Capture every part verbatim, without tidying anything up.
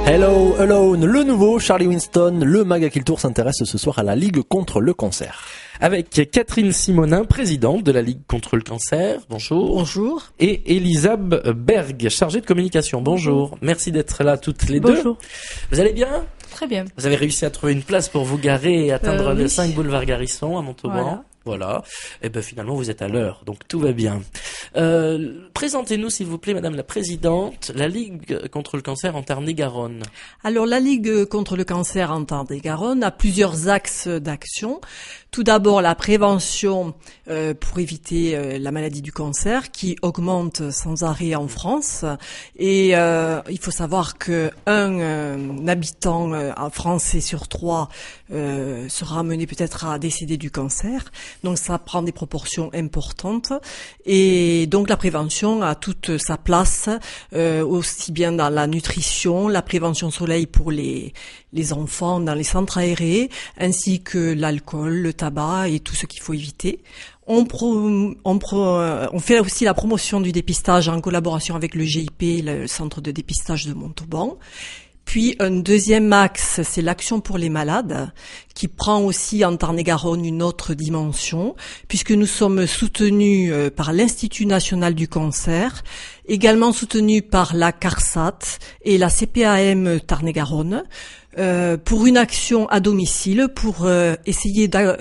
Hello Alone, le nouveau Charlie Winston, le Magakil Tour s'intéresse ce soir à la Ligue contre le cancer. Avec Catherine Simonin, présidente de la Ligue contre le cancer. Bonjour. Bonjour. Et Elisabeth Berg, chargée de communication. Bonjour. Bonjour. Merci d'être là toutes les Bonjour. deux. Bonjour. Vous allez bien ? Très bien. Vous avez réussi à trouver une place pour vous garer et atteindre euh, le oui. cinq boulevard Garisson à Montauban. Voilà. Voilà. Et ben finalement vous êtes à l'heure, donc tout va bien. Euh, présentez-nous s'il vous plaît, Madame la Présidente, la Ligue contre le cancer en Tarn-et-Garonne. Alors la Ligue contre le cancer en Tarn-et-Garonne a plusieurs axes d'action. Tout d'abord la prévention euh, pour éviter euh, la maladie du cancer qui augmente sans arrêt en France. Et euh, il faut savoir que un, euh, habitant euh, en Français sur trois euh, sera amené peut-être à décéder du cancer. Donc ça prend des proportions importantes et donc la prévention a toute sa place, euh, aussi bien dans la nutrition, la prévention soleil pour les les enfants dans les centres aérés, ainsi que l'alcool, le tabac et tout ce qu'il faut éviter. On, pro, on, pro, on fait aussi la promotion du dépistage en collaboration avec le G I P, le centre de dépistage de Montauban. Puis un deuxième axe, c'est l'action pour les malades, qui prend aussi en Tarn-et-Garonne une autre dimension, puisque nous sommes soutenus par l'Institut national du cancer, également soutenus par la CARSAT et la C P A M Tarn-et-Garonne, euh, pour une action à domicile, pour euh, essayer de,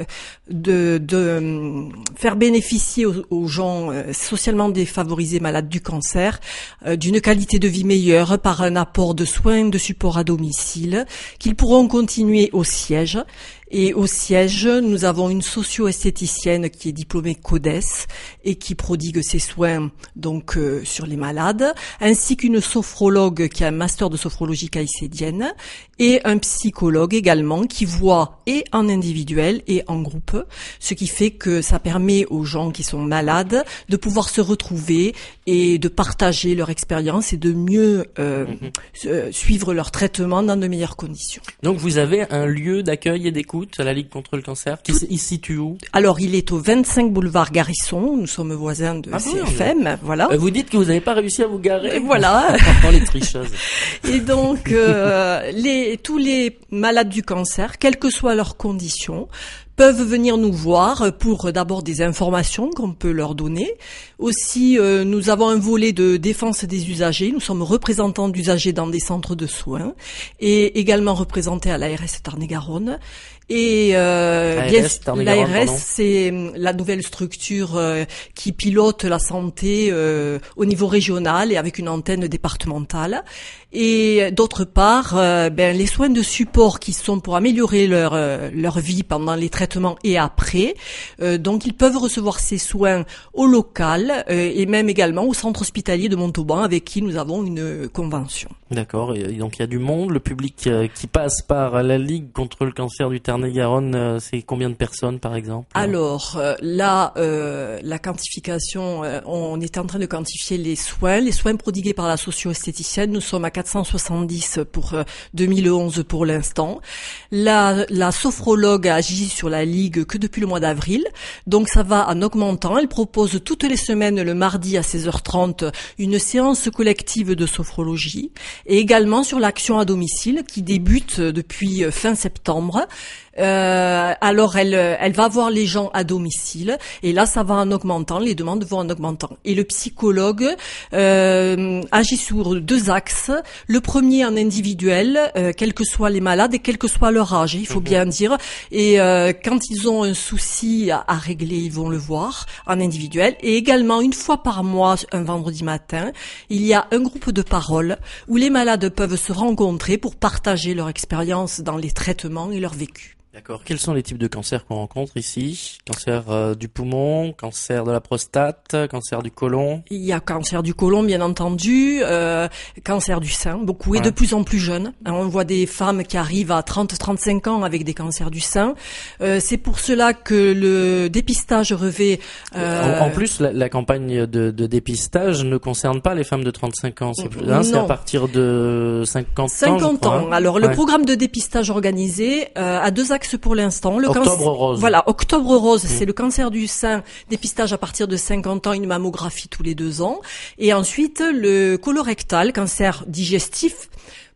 de, de faire bénéficier aux, aux gens euh, socialement défavorisés malades du cancer euh, d'une qualité de vie meilleure par un apport de soins de support à domicile, qu'ils pourront continuer au siège. Et au siège, nous avons une socio-esthéticienne qui est diplômée CODES et qui prodigue ses soins donc euh, sur les malades, ainsi qu'une sophrologue qui a un master de sophrologie caïcédienne et un psychologue également qui voit et en individuel et en groupe, ce qui fait que ça permet aux gens qui sont malades de pouvoir se retrouver et de partager leur expérience et de mieux euh, mmh. suivre leur traitement dans de meilleures conditions. Donc vous avez un lieu d'accueil et d'écoute à la Ligue contre le cancer, qui il se situe où? Alors, il est au vingt-cinq boulevard Garisson, nous sommes voisins de ah, C F M, oui. Voilà. Vous dites que vous n'avez pas réussi à vous garer. Et voilà. Pour les tricheuses. Et donc, euh, les, tous les malades du cancer, quelles que soient leurs conditions, peuvent venir nous voir pour d'abord des informations qu'on peut leur donner. Aussi, euh, nous avons un volet de défense des usagers. Nous sommes représentants d'usagers dans des centres de soins et également représentés à l'A R S Tarn-et-Garonne. Et euh, bien l'A R S, c'est la nouvelle structure euh, qui pilote la santé euh, au niveau régional et avec une antenne départementale. Et d'autre part, euh, ben les soins de support qui sont pour améliorer leur euh, leur vie pendant les traitements et après. Euh, donc ils peuvent recevoir ces soins au local euh, et même également au centre hospitalier de Montauban avec qui nous avons une convention. D'accord. Et donc il y a du monde, le public euh, qui passe par la Ligue contre le cancer du Tarn-et-Garonne, euh, c'est combien de personnes par exemple? Alors euh, là, euh, la quantification, euh, on est en train de quantifier les soins, les soins prodigués par la socio-esthéticienne. Nous sommes à quatre cent soixante-dix pour euh, deux mille onze pour l'instant. La, la sophrologue agit sur la Ligue que depuis le mois d'avril, donc ça va en augmentant. Elle propose toutes les semaines le mardi à seize heures trente une séance collective de sophrologie et également sur l'action à domicile qui débute depuis fin septembre. Euh, alors elle elle va voir les gens à domicile et là ça va en augmentant, les demandes vont en augmentant. Et le psychologue euh, agit sur deux axes. Le premier en individuel, euh, quels que soient les malades et quel que soit leur âge, il faut mmh. bien dire. Et euh, quand ils ont un souci à, à régler, ils vont le voir en individuel. Et également une fois par mois, un vendredi matin, il y a un groupe de parole où les malades peuvent se rencontrer pour partager leur expérience dans les traitements et leur vécu. D'accord. Quels sont les types de cancers qu'on rencontre ici? Cancer euh, du poumon, cancer de la prostate, cancer du côlon? Il y a cancer du côlon, bien entendu, euh, cancer du sein, beaucoup et ouais. de plus en plus jeunes. On voit des femmes qui arrivent à trente à trente-cinq ans avec des cancers du sein. Euh, c'est pour cela que le dépistage revêt... Euh... En, en plus, la, la campagne de, de dépistage ne concerne pas les femmes de trente-cinq ans. C'est, hein, c'est à partir de cinquante ans. cinquante ans. Hein. Alors, ouais. le programme de dépistage organisé euh, a deux axes pour l'instant. Le Octobre cancer, rose. Voilà, Octobre rose, mmh. c'est le cancer du sein, dépistage à partir de cinquante ans, une mammographie tous les deux ans. Et ensuite, le colorectal, cancer digestif,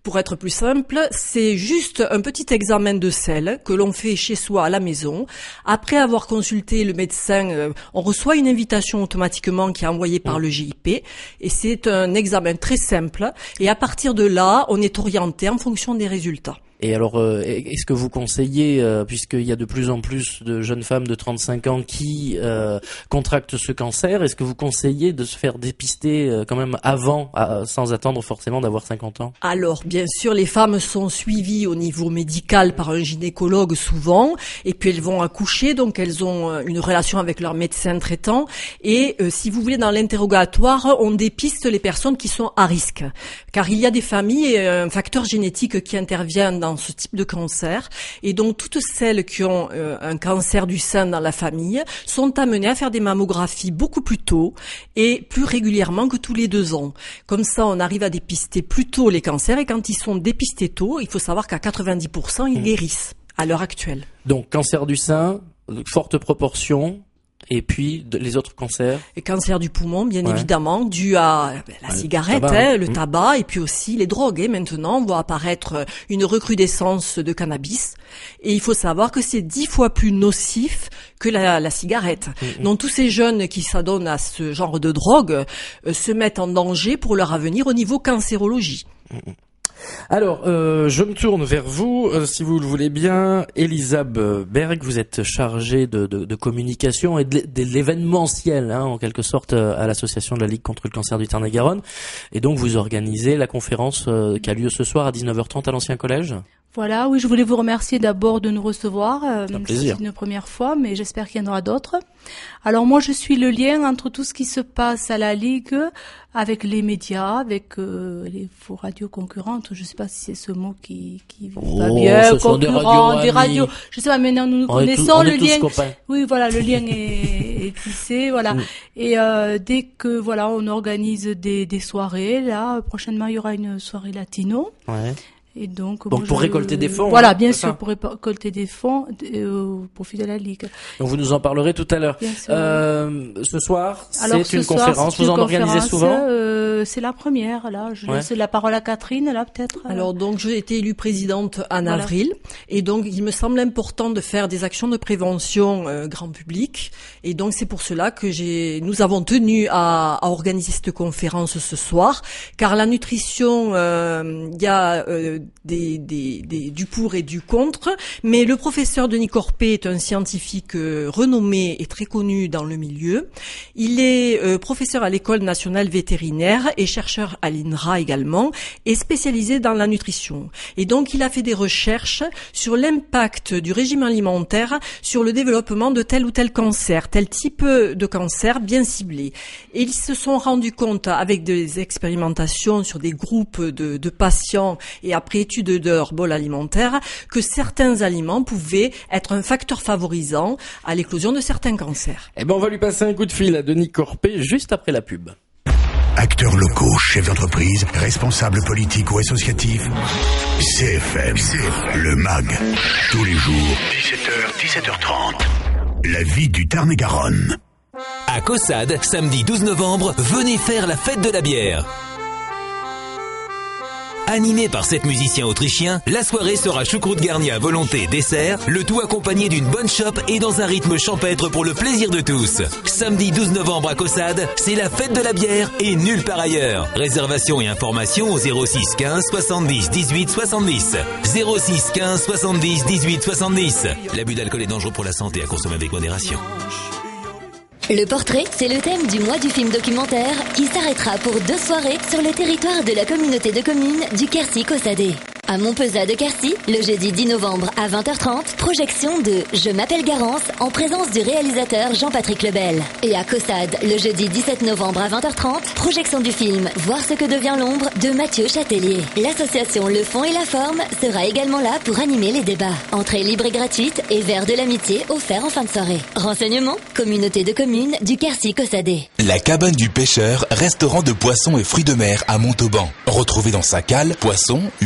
Pour être plus simple, c'est juste un petit examen de sel que l'on fait chez soi à la maison. Après avoir consulté le médecin, on reçoit une invitation automatiquement qui est envoyée par le G I P. Et c'est un examen très simple. Et à partir de là, on est orienté en fonction des résultats. Et alors, euh, est-ce que vous conseillez, euh, puisqu'il y a de plus en plus de jeunes femmes de trente-cinq ans qui euh, contractent ce cancer, est-ce que vous conseillez de se faire dépister euh, quand même avant, à, sans attendre forcément d'avoir cinquante ans? Alors, bien sûr, les femmes sont suivies au niveau médical par un gynécologue souvent, et puis elles vont accoucher, donc elles ont une relation avec leur médecin traitant. Et euh, si vous voulez, dans l'interrogatoire, on dépiste les personnes qui sont à risque, car il y a des familles et un facteur génétique qui intervient dans ce type de cancer, et donc toutes celles qui ont euh, un cancer du sein dans la famille sont amenées à faire des mammographies beaucoup plus tôt et plus régulièrement que tous les deux ans. Comme ça, on arrive à dépister plus tôt les cancers, et quand ils sont dépistés tôt, il faut savoir qu'à quatre-vingt-dix pour cent, ils guérissent à l'heure actuelle. Donc, cancer du sein, forte proportion. Et puis de, les autres cancers. Et cancer du poumon, bien ouais. évidemment, dû à ben, la ouais, cigarette, le tabac, hein, le mmh. tabac, et puis aussi les drogues. Et maintenant, on voit apparaître une recrudescence de cannabis. Et il faut savoir que c'est dix fois plus nocif que la, la cigarette. Mmh. Donc tous ces jeunes qui s'adonnent à ce genre de drogue euh, se mettent en danger pour leur avenir au niveau cancérologie. Mmh. Alors, euh, je me tourne vers vous, euh, si vous le voulez bien. Elisabeth Berg, vous êtes chargée de, de, de communication et de, de l'événementiel, hein, en quelque sorte, à l'association de la Ligue contre le cancer du Tarn-et-Garonne. Et donc, vous organisez la conférence euh, qui a lieu ce soir à dix-neuf heures trente à l'Ancien Collège. Voilà, oui, je voulais vous remercier d'abord de nous recevoir. Euh, c'est un plaisir. C'est une première fois, mais j'espère qu'il y en aura d'autres. Alors moi, je suis le lien entre tout ce qui se passe à la Ligue avec les médias, avec euh, les faux radios concurrentes. Je sais pas si c'est ce mot qui qui oh, va bien. Concurrents, des radios, des radios. Je sais pas, maintenant nous nous on connaissons. Tous, on le est lien. Tous copains. Oui, voilà, le lien est, est tissé, voilà. Mm. Et euh, dès que voilà, on organise des des soirées. Là, prochainement, il y aura une soirée latino. Ouais. Et donc, donc moi, pour je... récolter des fonds. Voilà, bien hein, sûr, ça. pour récolter des fonds euh, au profit de la Ligue. Donc vous nous en parlerez tout à l'heure. Bien sûr. Euh, ce soir, Alors, c'est ce une soir, conférence. c'est vous une en organisez souvent euh, C'est la première. Là, je ouais. laisse la parole à Catherine. Là, peut-être. Alors donc, j'ai été élue présidente en voilà. avril, et donc il me semble important de faire des actions de prévention euh, grand public. Et donc c'est pour cela que j'ai, nous avons tenu à, à organiser cette conférence ce soir, car la nutrition, il euh, y a euh, des, des Des, des, du pour et du contre, mais le professeur Denis Corpé est un scientifique euh, renommé et très connu dans le milieu. Il est euh, professeur à l'École nationale vétérinaire et chercheur à l'I N R A également, et spécialisé dans la nutrition. Et donc il a fait des recherches sur l'impact du régime alimentaire sur le développement de tel ou tel cancer, tel type de cancer bien ciblé. Et ils se sont rendus compte, avec des expérimentations sur des groupes de, de patients et après études de leur bol alimentaire, que certains aliments pouvaient être un facteur favorisant à l'éclosion de certains cancers. Eh ben, on va lui passer un coup de fil à Denis Corpé juste après la pub. Acteurs locaux, chefs d'entreprise, responsables politiques ou associatifs. C F M, C F M, le M A G, tous les jours, dix-sept heures, dix-sept heures trente. La vie du Tarn-et-Garonne. À Caussade, samedi douze novembre, venez faire la fête de la bière. Animé par sept musiciens autrichiens, la soirée sera choucroute garnie à volonté, dessert, le tout accompagné d'une bonne chope et dans un rythme champêtre pour le plaisir de tous. Samedi douze novembre à Caussade, c'est la fête de la bière et nulle part ailleurs. Réservation et information au zéro six quinze soixante-dix dix-huit soixante-dix. zéro six quinze soixante-dix dix-huit soixante-dix. L'abus d'alcool est dangereux pour la santé, à consommer avec modération. Le portrait, c'est le thème du mois du film documentaire qui s'arrêtera pour deux soirées sur le territoire de la communauté de communes du Quercy-Caussade. À Montpezat de Quercy, le jeudi dix novembre à vingt heures trente, projection de Je m'appelle Garance en présence du réalisateur Jean-Patrick Lebel. Et à Caussade, le jeudi dix-sept novembre à vingt heures trente, projection du film Voir ce que devient l'ombre de Mathieu Châtelier. L'association Le Fond et la Forme sera également là pour animer les débats. Entrée libre et gratuite et verre de l'amitié offert en fin de soirée. Renseignements, communauté de communes du Quercy-Caussade. La cabane du pêcheur, restaurant de poissons et fruits de mer à Montauban. Retrouvez dans sa cale poissons, huîtres, coquilles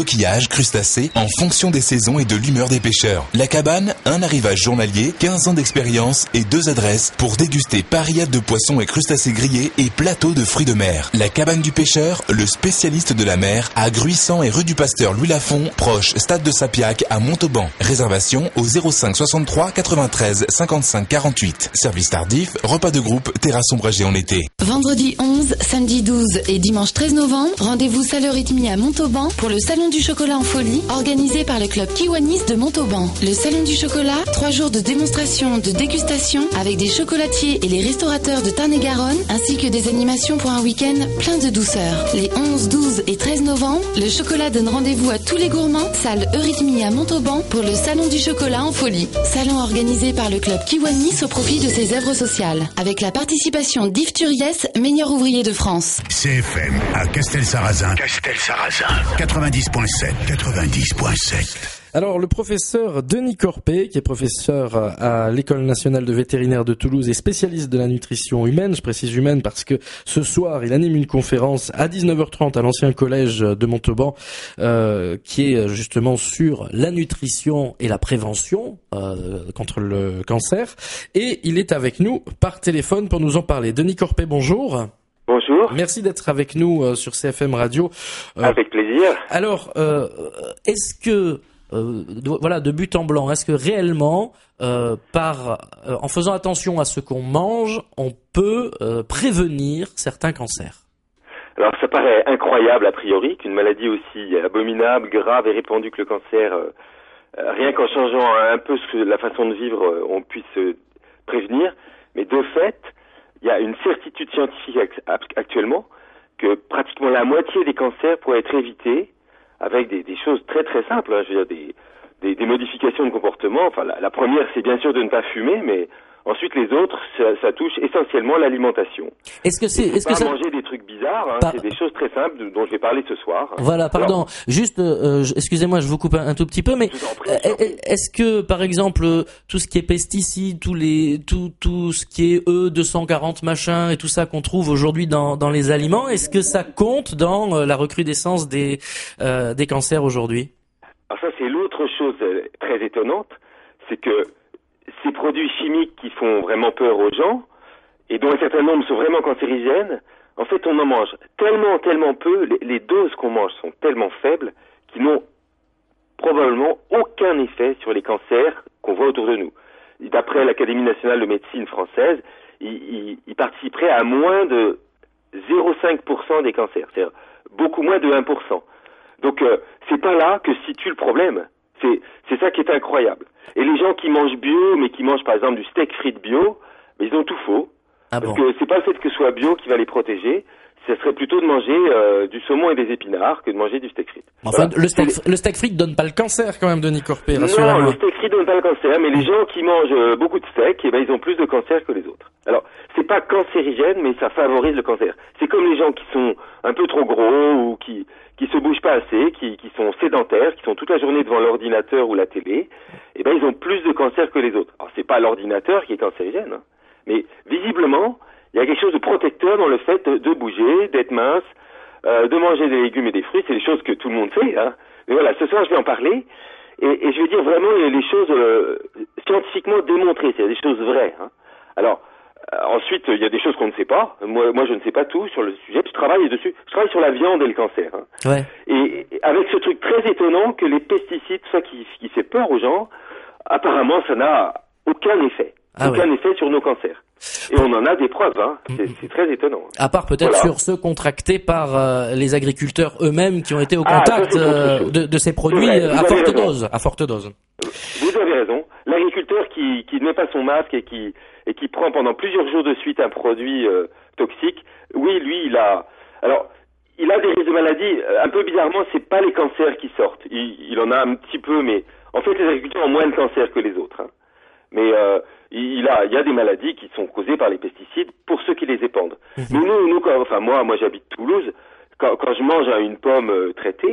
coquillages, crustacés, en fonction des saisons et de l'humeur des pêcheurs. La cabane, un arrivage journalier, quinze ans d'expérience et deux adresses pour déguster parillade de poissons et crustacés grillés et plateaux de fruits de mer. La cabane du pêcheur, le spécialiste de la mer, à Gruissant et rue du Pasteur Louis Lafont, proche Stade de Sapiac à Montauban. Réservation au zéro cinq soixante-trois quatre-vingt-treize cinquante-cinq quarante-huit. Service tardif, repas de groupe, terrasse ombragée en été. Vendredi onze, samedi douze et dimanche treize novembre, rendez-vous Salle Eurythmie à Montauban pour le Salon du Chocolat en Folie, organisé par le club Kiwanis de Montauban. Le Salon du Chocolat, trois jours de démonstration, de dégustation avec des chocolatiers et les restaurateurs de Tarn-et-Garonne, ainsi que des animations pour un week-end plein de douceur. Les onze, douze et treize novembre, le chocolat donne rendez-vous à tous les gourmands, salle Eurythmie à Montauban pour le Salon du Chocolat en Folie. Salon organisé par le club Kiwanis au profit de ses œuvres sociales, avec la participation d'Yves Turiès, meilleur ouvrier de France. C F M à Castel-Sarrazin. Castel-Sarrazin. quatre-vingt-dix point sept. quatre-vingt-dix point sept. Alors, le professeur Denis Corpet, qui est professeur à l'École nationale de vétérinaire de Toulouse et spécialiste de la nutrition humaine, je précise humaine parce que ce soir, il anime une conférence à dix-neuf heures trente à l'ancien collège de Montauban, euh, qui est justement sur la nutrition et la prévention euh, contre le cancer. Et il est avec nous par téléphone pour nous en parler. Denis Corpet, bonjour. Bonjour. Merci d'être avec nous euh, sur C F M Radio. Euh, avec plaisir. Alors, euh, est-ce que Euh, de, voilà, de but en blanc, est-ce que réellement, euh, par, euh, en faisant attention à ce qu'on mange, on peut euh, prévenir certains cancers? Alors, ça paraît incroyable a priori qu'une maladie aussi abominable, grave et répandue que le cancer, euh, rien qu'en changeant un peu la façon de vivre, on puisse euh, prévenir. Mais de fait, il y a une certitude scientifique actuellement que pratiquement la moitié des cancers pourraient être évités avec des, des choses très très simples, hein, je veux dire des, des, des modifications de comportement. Enfin, la, la première, c'est bien sûr de ne pas fumer, mais ensuite les autres, ça, ça touche essentiellement l'alimentation. Est-ce que c'est, est-ce pas que ça... manger des trucs bizarres, hein, Par... c'est des choses très simples de, dont je vais parler ce soir. Voilà, pardon. Alors, juste, euh, excusez-moi, je vous coupe un, un tout petit peu, mais prie, est-ce que, par exemple, tout ce qui est pesticides, tous les, tout, tout ce qui est E deux cent quarante machin et tout ça qu'on trouve aujourd'hui dans, dans les aliments, est-ce que ça compte dans euh, la recrudescence des, euh, des cancers aujourd'hui? Alors ça, c'est l'autre chose euh, très étonnante, c'est que ces produits chimiques qui font vraiment peur aux gens, et dont un certain nombre sont vraiment cancérigènes, en fait, on en mange tellement, tellement peu, les, les doses qu'on mange sont tellement faibles, qu'ils n'ont probablement aucun effet sur les cancers qu'on voit autour de nous. D'après l'Académie nationale de médecine française, ils, ils, ils participeraient à moins de zéro virgule cinq pour cent des cancers, c'est-à-dire beaucoup moins de un pour cent. Donc, euh, c'est pas là que se situe le problème. C'est, c'est ça qui est incroyable. Et les gens qui mangent bio, mais qui mangent par exemple du steak frites bio, mais ils ont tout faux. Ah parce bon. que c'est pas le fait que ce soit bio qui va les protéger. Ce serait plutôt de manger euh, du saumon et des épinards que de manger du steak frites. Enfin, Voilà. le steak, le steak frites donne pas le cancer quand même, Denis Corpet, rassurez-moi. Non, le steak frites donne pas le cancer, mais les gens qui mangent euh, beaucoup de steak, eh ben ils ont plus de cancer que les autres. Alors, c'est pas cancérigène, mais ça favorise le cancer. C'est comme les gens qui sont un peu trop gros ou qui qui se bougent pas assez, qui qui sont sédentaires, qui sont toute la journée devant l'ordinateur ou la télé, eh ben ils ont plus de cancer que les autres. Alors, c'est pas l'ordinateur qui est cancérigène, hein, mais visiblement, il y a quelque chose de protecteur dans le fait de bouger, d'être mince, euh, de manger des légumes et des fruits. C'est des choses que tout le monde fait, hein. Mais voilà, ce soir, je vais en parler. Et, et je vais dire vraiment les choses euh, scientifiquement démontrées. C'est des choses vraies, hein. Alors, euh, ensuite, il y a des choses qu'on ne sait pas. Moi, moi, je ne sais pas tout sur le sujet. Je travaille dessus. Je travaille sur la viande et le cancer, hein. Ouais. Et, et avec ce truc très étonnant que les pesticides, ça qui, qui fait peur aux gens, apparemment, ça n'a aucun effet. Ah aucun ouais. effet sur nos cancers. Et on en a des preuves, hein. C'est, c'est très étonnant. À part peut-être Voilà. sur ceux contractés par euh, les agriculteurs eux-mêmes qui ont été au Ah, contact ça, c'est autre euh, chose. de, de ces produits C'est vrai, euh, vous à avez forte raison. dose. À forte dose. Vous avez raison. L'agriculteur qui, qui ne met pas son masque et qui, et qui prend pendant plusieurs jours de suite un produit euh, toxique, oui, lui, il a... Alors, il a des risques de maladie. Un peu bizarrement, c'est pas les cancers qui sortent. Il, il en a un petit peu, mais en fait, les agriculteurs ont moins de cancers que les autres, hein. Mais euh, il a, il y a des maladies qui sont causées par les pesticides pour ceux qui les épandent. Mmh. Mais nous, nous, quand, enfin moi, moi j'habite Toulouse. Quand, quand je mange une pomme euh, traitée,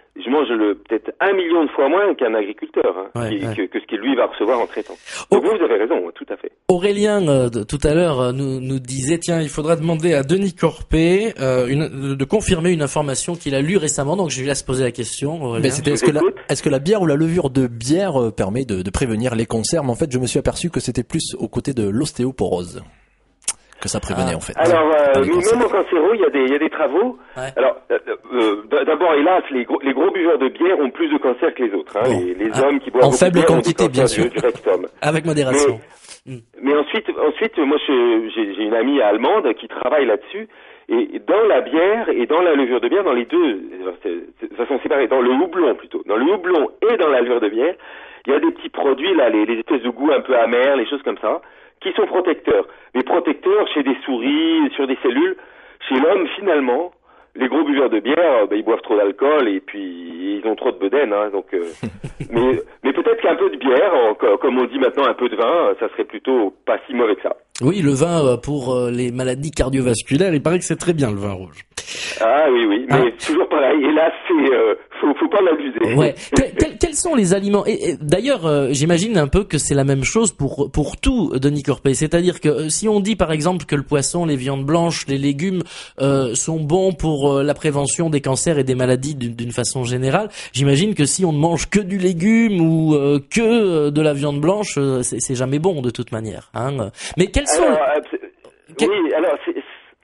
je mange le, peut-être un million de fois moins qu'un agriculteur, hein, ouais, qui, ouais. Que, que ce qu'il lui va recevoir en traitant. Donc vous, vous avez raison, tout à fait. Aurélien, euh, de, tout à l'heure, euh, nous, nous disait, tiens, il faudra demander à Denis Corpé euh, une, de confirmer une information qu'il a lue récemment, donc je lui laisse poser la question, Aurélien. Mais c'était, est-ce que, la, est-ce que la bière ou la levure de bière euh, permet de, de prévenir les cancers? Mais en fait, je me suis aperçu que c'était plus au côté de l'ostéoporose que ça prévenait, ah. en fait. Alors, euh, même en cancéro, il y a des, il y a des travaux. Ouais. Alors, euh, euh, d'abord, hélas, les gros, les gros buveurs de bière ont plus de cancer que les autres. Hein. Bon. Les, les ah. hommes qui boivent en faible de bière quantité, bien sûr. Du, du rectum. Avec modération. Mais, mm. mais ensuite, ensuite, moi, je, j'ai, j'ai une amie allemande qui travaille là-dessus. Et dans la bière et dans la levure de bière, dans les deux, de façon séparée, dans le houblon plutôt, dans le houblon et dans la levure de bière, il y a des petits produits là, les, les espèces de goût un peu amers, les choses comme ça, qui sont protecteurs. Mais protecteurs chez des souris, sur des cellules. Chez l'homme, finalement, les gros buveurs de bière, bah, ils boivent trop d'alcool et puis ils ont trop de bedaine. Hein, donc, euh, mais, mais peut-être qu'un peu de bière, comme on dit maintenant, un peu de vin, ça serait plutôt pas si mauvais que ça. Oui, le vin pour les maladies cardiovasculaires, il paraît que c'est très bien le vin rouge. Ah oui, oui, mais ah. toujours pareil. Et là, c'est euh, faut, faut pas l'abuser. Ouais. quels, quels, quels sont les aliments et, et, d'ailleurs, euh, j'imagine un peu que c'est la même chose pour pour tout, Denis Corpé. C'est-à-dire que euh, si on dit par exemple que le poisson, les viandes blanches, les légumes euh, sont bons pour euh, la prévention des cancers et des maladies d'une, d'une façon générale, j'imagine que si on ne mange que du légume ou euh, que de la viande blanche, euh, c'est, c'est jamais bon de toute manière. Hein. Mais quels sont alors, euh, quel... Oui, alors c'est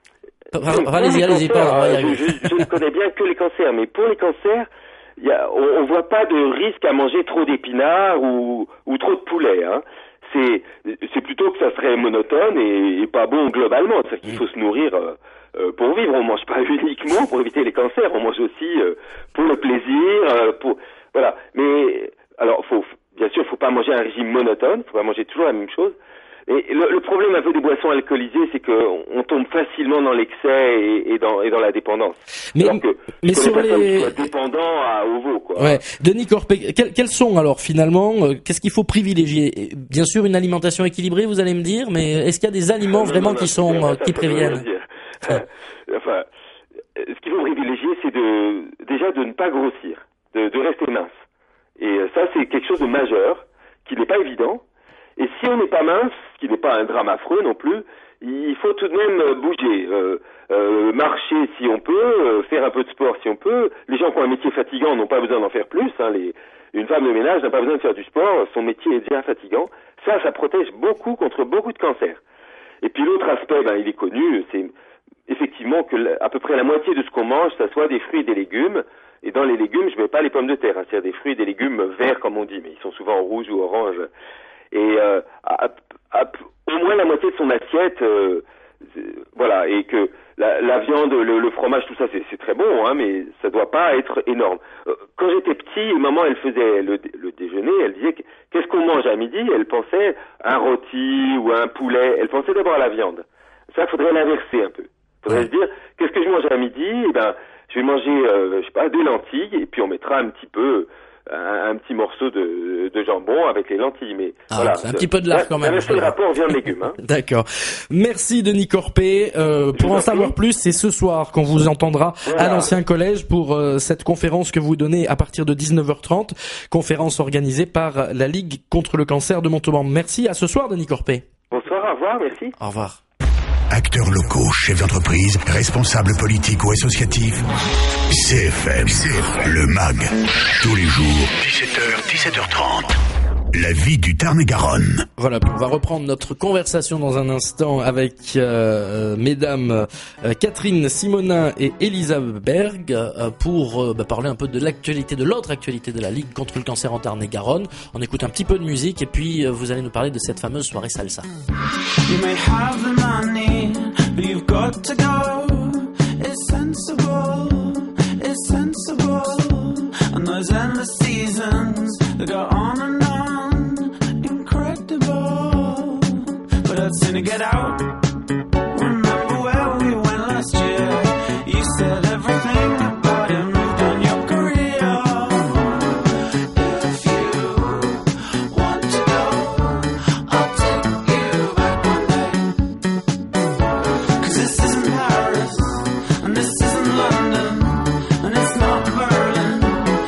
Allez-y, allez-y, pas. Euh, je, je, je ne connais bien que les cancers, mais pour les cancers, y a, on, on voit pas de risque à manger trop d'épinards ou, ou trop de poulet. Hein. C'est, c'est plutôt que ça serait monotone et, et pas bon globalement. C'est-à-dire qu'il faut se nourrir euh, euh, pour vivre. On mange pas uniquement pour éviter les cancers. On mange aussi euh, pour le plaisir. Euh, pour voilà. Mais alors, faut bien sûr, faut pas manger un régime monotone. Faut pas manger toujours la même chose. Et le, le problème un peu des boissons alcoolisées, c'est qu'on on tombe facilement dans l'excès et, et, dans, et dans la dépendance. Mais, alors que mais sur les dépendant à au veau, quoi. Ouais. Denis Corpé, quels, quels sont alors finalement, euh, qu'est-ce qu'il faut privilégier? Bien sûr, une alimentation équilibrée, vous allez me dire, mais est-ce qu'il y a des aliments non, vraiment non, non, qui sont euh, qui préviennent? Ouais. Enfin, ce qu'il faut privilégier, c'est de déjà de ne pas grossir, de, de rester mince. Et ça, c'est quelque chose de majeur, qui n'est pas évident. Et si on n'est pas mince, ce qui n'est pas un drame affreux non plus, il faut tout de même bouger, euh, euh, marcher si on peut, euh, faire un peu de sport si on peut. Les gens qui ont un métier fatigant n'ont pas besoin d'en faire plus. Hein. Les, une femme de ménage n'a pas besoin de faire du sport, son métier est déjà fatigant. Ça, ça protège beaucoup contre beaucoup de cancers. Et puis l'autre aspect, ben, il est connu, c'est effectivement que la, à peu près la moitié de ce qu'on mange, ça soit des fruits et des légumes. Et dans les légumes, je mets pas les pommes de terre, hein, c'est-à-dire des fruits et des légumes verts comme on dit, mais ils sont souvent rouges ou oranges. Et euh, à, à, au moins la moitié de son assiette, euh, voilà, et que la, la viande, le, le fromage, tout ça, c'est, c'est très bon, hein, mais ça doit pas être énorme. Euh, quand j'étais petit, maman, elle faisait le, le déjeuner, elle disait qu'est-ce qu'on mange à midi, elle pensait un rôti ou un poulet, elle pensait d'abord à la viande. Ça, il faudrait l'inverser un peu. Il faudrait se dire qu'est-ce que je mange à midi, eh ben, je vais manger, euh, je sais pas, des lentilles, et puis on mettra un petit peu Un, un petit morceau de, de jambon avec les lentilles, mais ah, voilà. Un petit peu de lard quand même. C'est le rapport viande légumes. Hein. D'accord. Merci Denis Corpé. Euh, pour en savoir plus, c'est ce soir qu'on vous entendra voilà. à l'Ancien Collège pour euh, cette conférence que vous donnez à partir de dix-neuf heures trente, conférence organisée par la Ligue contre le cancer de Montauban. Merci. À ce soir, Denis Corpé. Bonsoir. Au revoir. Merci. Au revoir. Acteurs locaux, chefs d'entreprise, responsables politiques ou associatifs, C F M, C F M, le M A G, tous les jours, dix-sept heures, dix-sept heures trente. La vie du Tarn-et-Garonne. Voilà, on va reprendre notre conversation dans un instant avec euh, mesdames euh, Catherine Simonin et Elisa Berg euh, pour euh, bah, parler un peu de l'actualité, de l'autre actualité de la Ligue contre le cancer en Tarn-et-Garonne. On écoute un petit peu de musique et puis euh, vous allez nous parler de cette fameuse soirée salsa. You may have the money, but you've got to go. It's sensible, it's sensible. And those endless seasons that go on and on. But I'd sooner get out. Remember where we went last year? You said everything about it moved on your career. If you want to go, I'll take you back one day. Cause this isn't Paris, and this isn't London, and it's not Berlin.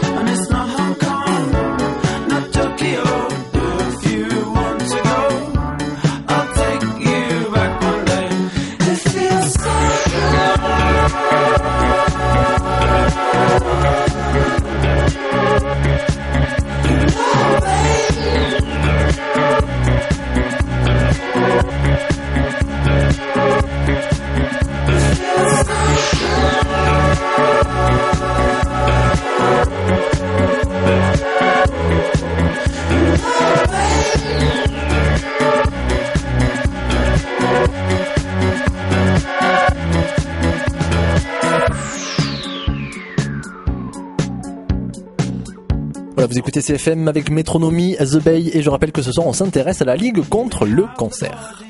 Voilà, vous écoutez C F M avec Métronomie, The Bay, et je rappelle que ce soir on s'intéresse à la Ligue contre le cancer.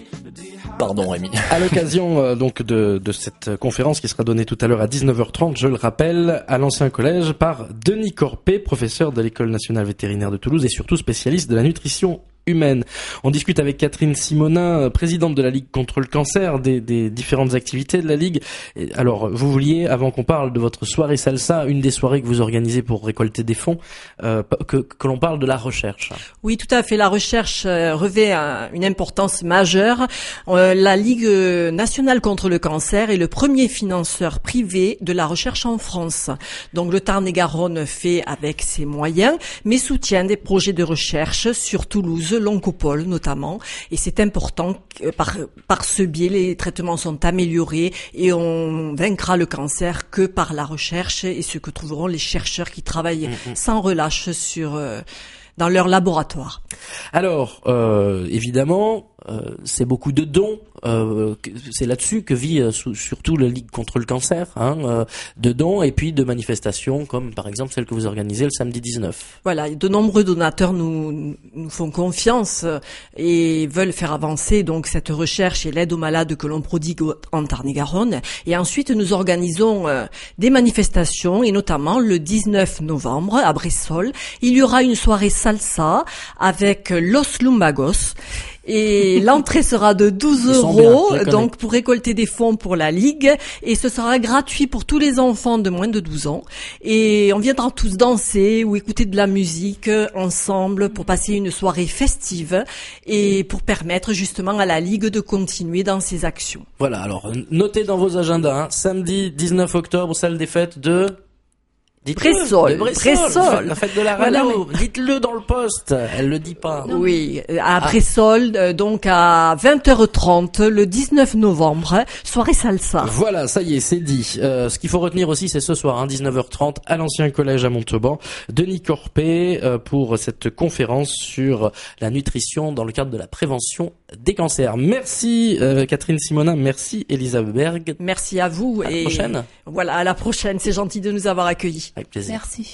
Pardon Rémi. À l'occasion euh, donc de, de cette conférence qui sera donnée tout à l'heure à dix-neuf heures trente, je le rappelle, à l'ancien collège par Denis Corpé, professeur de l'École nationale vétérinaire de Toulouse et surtout spécialiste de la nutrition humaine. On discute avec Catherine Simonin, présidente de la Ligue contre le cancer, des, des différentes activités de la Ligue. Et alors, vous vouliez, avant qu'on parle de votre soirée salsa, une des soirées que vous organisez pour récolter des fonds, euh, que, que l'on parle de la recherche. Oui, tout à fait. La recherche euh, revêt un, une importance majeure. Euh, la Ligue nationale contre le cancer est le premier financeur privé de la recherche en France. Donc, le Tarn-et-Garonne fait avec ses moyens, mais soutient des projets de recherche sur Toulouse, l'Oncopole notamment, et c'est important que par, par ce biais les traitements sont améliorés et on vaincra le cancer que par la recherche et ce que trouveront les chercheurs qui travaillent mmh, mmh. sans relâche sur euh, dans leur laboratoire. Alors, euh, évidemment, euh, c'est beaucoup de dons. Euh, c'est là-dessus que vit euh, sous, surtout la Ligue contre le cancer, hein, euh, de dons et puis de manifestations comme par exemple celle que vous organisez le samedi dix-neuf. Voilà, de nombreux donateurs nous, nous font confiance et veulent faire avancer donc cette recherche et l'aide aux malades que l'on prodigue en Tarn-et-Garonne. Et ensuite, nous organisons euh, des manifestations et notamment le dix-neuf novembre à Bressol, il y aura une soirée salsa avec Los Lumbagos. Et l'entrée sera de douze euros, donc pour récolter des fonds pour la Ligue. Et ce sera gratuit pour tous les enfants de moins de douze ans. Et on viendra tous danser ou écouter de la musique ensemble pour passer une soirée festive et pour permettre justement à la Ligue de continuer dans ses actions. Voilà, alors notez dans vos agendas, hein, samedi dix-neuf octobre, salle des fêtes de... Bressol, Bressol, la fête de la radio. Voilà, dites-le dans le poste. Elle le dit pas. Oui, à Bressol, ah. donc à vingt heures trente, le dix-neuf novembre, soirée salsa. Voilà, ça y est, c'est dit. Euh, ce qu'il faut retenir aussi, c'est ce soir, hein, dix-neuf heures trente, à l'ancien collège à Montauban, Denis Corpé euh, pour cette conférence sur la nutrition dans le cadre de la prévention des cancers. Merci euh, Catherine Simonin, merci Elisabeth Berg. Merci à vous. À et la prochaine. Voilà, à la prochaine. C'est gentil de nous avoir accueillis. Avec plaisir. Merci.